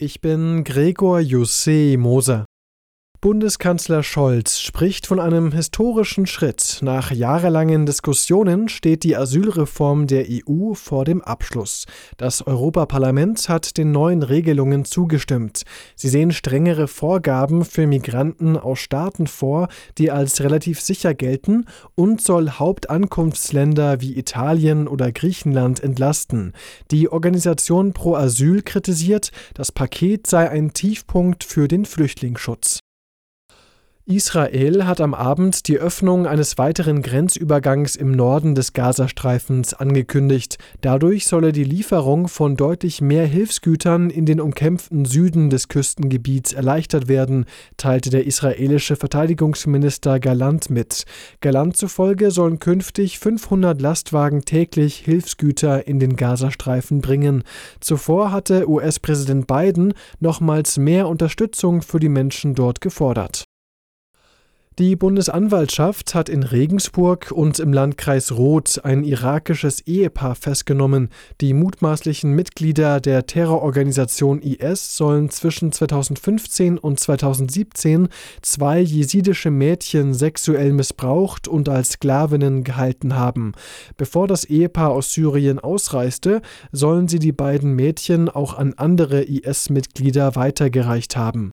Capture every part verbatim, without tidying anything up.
Ich bin Gregor Jussé Moser. Bundeskanzler Scholz spricht von einem historischen Schritt. Nach jahrelangen Diskussionen steht die Asylreform der E U vor dem Abschluss. Das Europaparlament hat den neuen Regelungen zugestimmt. Sie sehen strengere Vorgaben für Migranten aus Staaten vor, die als relativ sicher gelten, und soll Hauptankunftsländer wie Italien oder Griechenland entlasten. Die Organisation Pro Asyl kritisiert, das Paket sei ein Tiefpunkt für den Flüchtlingsschutz. Israel hat am Abend die Öffnung eines weiteren Grenzübergangs im Norden des Gazastreifens angekündigt. Dadurch solle die Lieferung von deutlich mehr Hilfsgütern in den umkämpften Süden des Küstengebiets erleichtert werden, teilte der israelische Verteidigungsminister Gallant mit. Gallant zufolge sollen künftig fünfhundert Lastwagen täglich Hilfsgüter in den Gazastreifen bringen. Zuvor hatte U S-Präsident Biden nochmals mehr Unterstützung für die Menschen dort gefordert. Die Bundesanwaltschaft hat in Regensburg und im Landkreis Roth ein irakisches Ehepaar festgenommen. Die mutmaßlichen Mitglieder der Terrororganisation I S sollen zwischen zweitausendfünfzehn und zweitausendsiebzehn zwei jesidische Mädchen sexuell missbraucht und als Sklavinnen gehalten haben. Bevor das Ehepaar aus Syrien ausreiste, sollen sie die beiden Mädchen auch an andere I S-Mitglieder weitergereicht haben.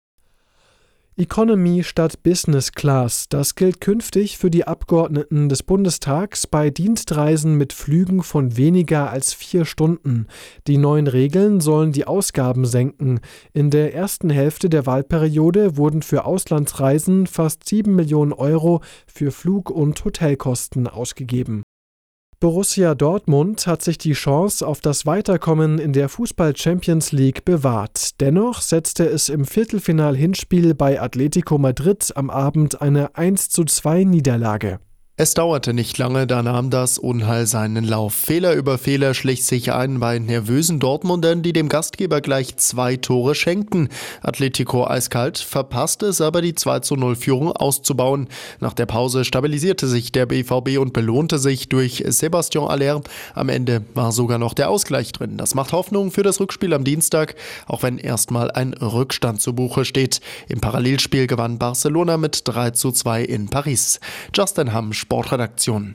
Economy statt Business Class, das gilt künftig für die Abgeordneten des Bundestags bei Dienstreisen mit Flügen von weniger als vier Stunden. Die neuen Regeln sollen die Ausgaben senken. In der ersten Hälfte der Wahlperiode wurden für Auslandsreisen fast sieben Millionen Euro für Flug- und Hotelkosten ausgegeben. Borussia Dortmund hat sich die Chance auf das Weiterkommen in der Fußball-Champions League bewahrt. Dennoch setzte es im Viertelfinal-Hinspiel bei Atletico Madrid am Abend eine eins zu zwei Niederlage. Es dauerte nicht lange, da nahm das Unheil seinen Lauf. Fehler über Fehler schlich sich ein bei nervösen Dortmundern, die dem Gastgeber gleich zwei Tore schenkten. Atletico eiskalt, verpasste es aber, die zwei zu null Führung auszubauen. Nach der Pause stabilisierte sich der B V B und belohnte sich durch Sébastien Haller. Am Ende war sogar noch der Ausgleich drin. Das macht Hoffnung für das Rückspiel am Dienstag, auch wenn erstmal ein Rückstand zu Buche steht. Im Parallelspiel gewann Barcelona mit drei zu zwei in Paris. Justin Hamm, Sportredaktion.